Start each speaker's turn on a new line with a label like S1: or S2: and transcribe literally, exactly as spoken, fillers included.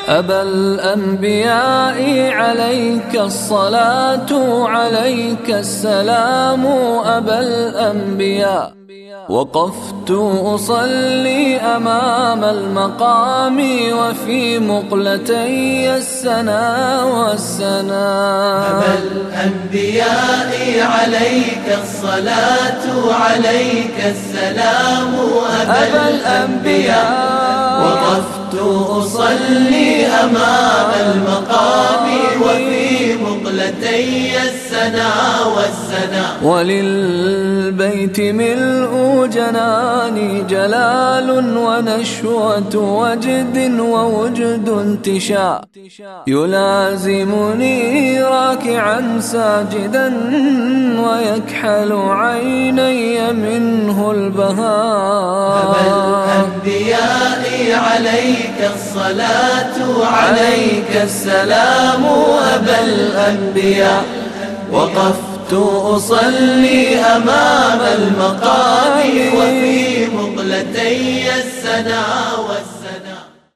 S1: أبا الأنبياء عليك الصلاة عليك السلام أبا الأنبياء. وقفت أصلي أمام المقام وفي مقلتي السنا والسنا.
S2: أبا الأنبياء عليك الصلاة عليك السلام أبا الأنبياء. وقفت أصلي أمام المقام وفي مقلتي السنا والسنا.
S1: وللبيت ملء جناني جلال ونشوة وجد ووجد انتشاء. يلازمني راكعا ساجدا ويكحل عيني منه البهاء.
S2: أبا الأنبياء عليك الصلاة عليك السلام أبا الأنبياء. وقفت أصلي أمام المقام وفي مقلتي السنا والسنا.